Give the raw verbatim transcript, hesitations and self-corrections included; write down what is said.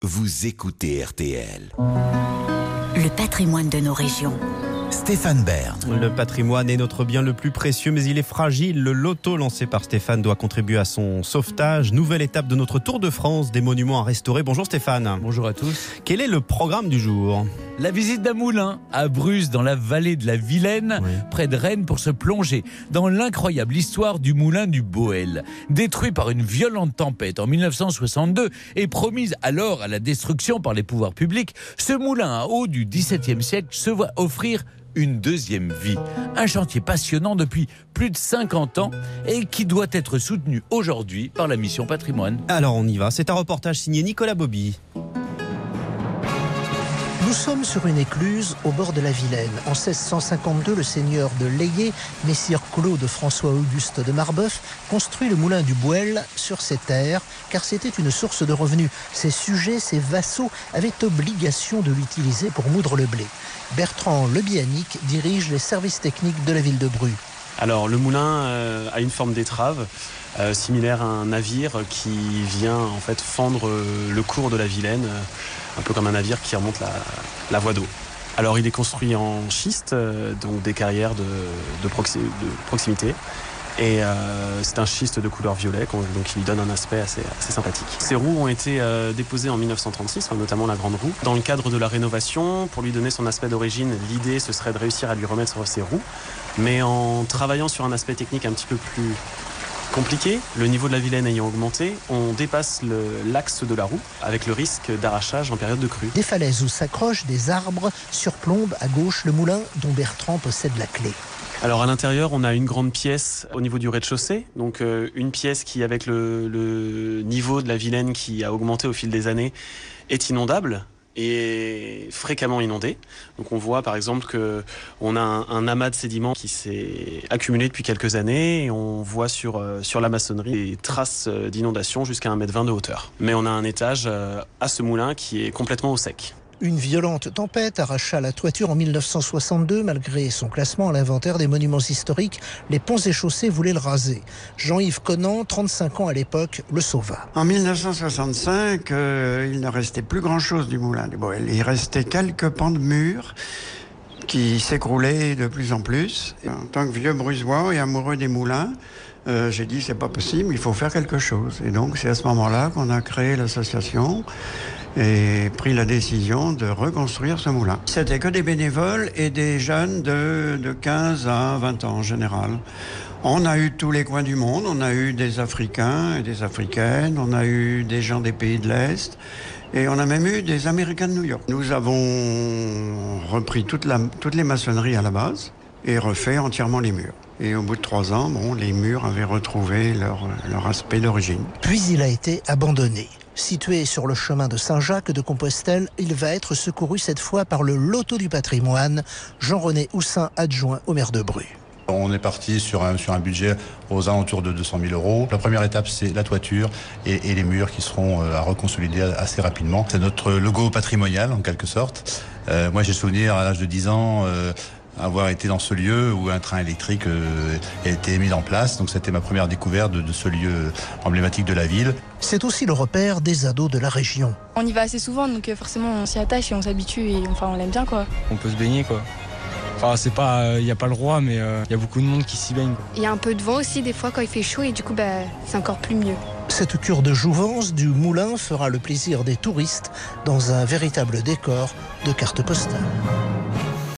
Vous écoutez R T L. Le patrimoine de nos régions. Stéphane Bern. Le patrimoine est notre bien le plus précieux, mais il est fragile. Le loto lancé par Stéphane doit contribuer à son sauvetage. Nouvelle étape de notre Tour de France, des monuments à restaurer. Bonjour Stéphane. Bonjour à tous. Quel est le programme du jour ? La visite d'un moulin à Bruz, dans la vallée de la Vilaine, Oui. près de Rennes, pour se plonger dans l'incroyable histoire du moulin du Boël. Détruit par une violente tempête en mille neuf cent soixante-deux et promise alors à la destruction par les pouvoirs publics, ce moulin à eau du dix-septième siècle se voit offrir une deuxième vie. Un chantier passionnant depuis plus de cinquante ans et qui doit être soutenu aujourd'hui par la mission patrimoine. Alors on y va, c'est un reportage signé Nicolas Bobby. Nous sommes sur une écluse au bord de la Vilaine. En seize cent cinquante-deux, le seigneur de Layé, messire Claude François-Auguste de Marbeuf, construit le moulin du Boël sur ses terres, car c'était une source de revenus. Ses sujets, ses vassaux, avaient obligation de l'utiliser pour moudre le blé. Bertrand Lebianic dirige les services techniques de la ville de Bru. Alors le moulin euh, a une forme d'étrave, euh, similaire à un navire qui vient en fait fendre euh, le cours de la Vilaine, euh, un peu comme un navire qui remonte la, la voie d'eau. Alors il est construit en schiste, euh, donc des carrières de, de, proxi- de proximité. Et euh, c'est un schiste de couleur violet, donc qui lui donne un aspect assez, assez sympathique. Ces roues ont été euh, déposées en mille neuf cent trente-six, notamment la grande roue. Dans le cadre de la rénovation, pour lui donner son aspect d'origine, l'idée ce serait de réussir à lui remettre ses roues. Mais en travaillant sur un aspect technique un petit peu plus compliqué, le niveau de la Vilaine ayant augmenté, on dépasse le, l'axe de la roue avec le risque d'arrachage en période de crue. Des falaises où s'accrochent des arbres surplombent à gauche le moulin dont Bertrand possède la clé. Alors à l'intérieur, on a une grande pièce au niveau du rez-de-chaussée, donc euh, une pièce qui, avec le, le niveau de la Vilaine qui a augmenté au fil des années, est inondable et fréquemment inondée. Donc on voit par exemple que on a un, un amas de sédiments qui s'est accumulé depuis quelques années et on voit sur, euh, sur la maçonnerie des traces d'inondation jusqu'à un mètre vingt de hauteur. Mais on a un étage euh, à ce moulin qui est complètement au sec. Une violente tempête arracha la toiture en mille neuf cent soixante-deux. Malgré son classement à l'inventaire des monuments historiques, les ponts et chaussées voulaient le raser. Jean-Yves Conan, trente-cinq ans à l'époque, le sauva. En mille neuf cent soixante-cinq, euh, il ne restait plus grand-chose du moulin du Boël. Il restait quelques pans de murs qui s'écroulaient de plus en plus. Et en tant que vieux brusois et amoureux des moulins, euh, j'ai dit c'est pas possible, il faut faire quelque chose. Et donc c'est à ce moment-là qu'on a créé l'association et pris la décision de reconstruire ce moulin. C'était que des bénévoles et des jeunes de, de quinze à vingt ans en général. On a eu tous les coins du monde, on a eu des Africains et des Africaines, on a eu des gens des pays de l'Est et on a même eu des Américains de New York. Nous avons repris toute la, toutes les maçonneries à la base et refait entièrement les murs. Et au bout de trois ans, bon, les murs avaient retrouvé leur, leur aspect d'origine. Puis il a été abandonné. Situé sur le chemin de Saint-Jacques de Compostelle, il va être secouru cette fois par le loto du patrimoine, Jean-René Houssin, adjoint au maire de Bru. On est parti sur un, sur un budget aux alentours de deux cent mille euros. La première étape, c'est la toiture et, et les murs qui seront à reconsolider assez rapidement. C'est notre logo patrimonial, en quelque sorte. Euh, moi, j'ai souvenir, à l'âge de dix ans, euh, avoir été dans ce lieu où un train électrique euh, a été mis en place. Donc c'était ma première découverte de, de ce lieu emblématique de la ville. C'est aussi le repère des ados de la région. On y va assez souvent, donc forcément on s'y attache et on s'habitue et enfin on l'aime bien quoi. On peut se baigner quoi. Enfin c'est pas, il euh, n'y a pas le roi mais il euh, y a beaucoup de monde qui s'y baigne. Il y a un peu de vent aussi des fois quand il fait chaud et du coup bah, c'est encore plus mieux. Cette cure de jouvence du moulin fera le plaisir des touristes dans un véritable décor de carte postale.